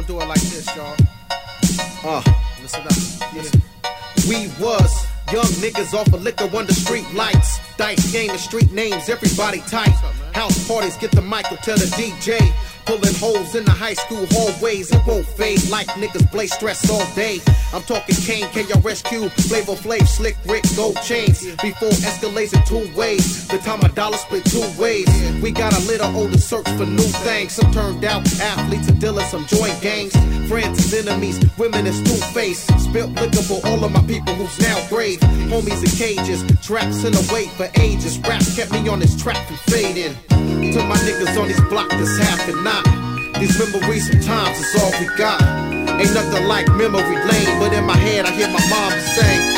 gonna do it like this, y'all. Listen up. Yeah. We was young niggas off of liquor under street lights. Dice game and street names, everybody tight. House parties, get the mic or tell the DJ. Pulling holes in the high school hallways, it won't fade like niggas blaze stress all day. I'm talking Kane, KRSQ, Flavor Flav, Slick Rick, gold chains. Before escalates in 2 ways, the time a dollar split 2 ways. We got a little older search for new things. Some turned out athletes and dealers, some joint gangs. Friends and enemies, women is two-faced. Spilt liquor for all of my people who's now grave. Homies in cages, traps in the wait for ages. Raps kept me on this track from fading. To my niggas on these blocks that's happening now. These memories sometimes is all we got. Ain't nothing like memory lane, but in my head I hear my mom say.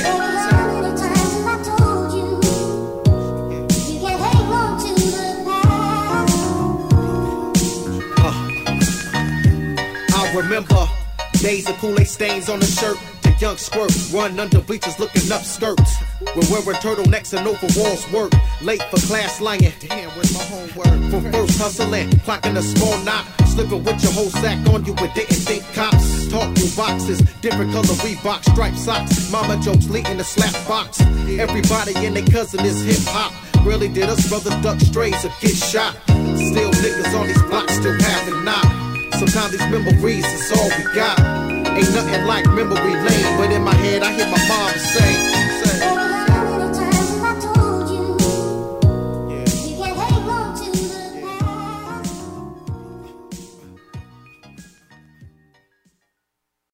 I remember days of Kool-Aid stains on the shirt. Young squirt, run under bleachers looking up skirts. We're wearing turtlenecks and overalls work. Late for class lying. Damn, where's my homework? From first hustling, clocking a small knot. Slipping with your whole sack on you and didn't think cops. Talk through boxes, different color Reebok, striped socks. Mama jokes leading the slap box. Everybody and their cousin is hip hop. Really did us brothers duck strays or get shot. Still niggas on these blocks still having knock. Sometimes these memories is all we got. Ain't nothing like memory lane, but in my head I hear my mom say.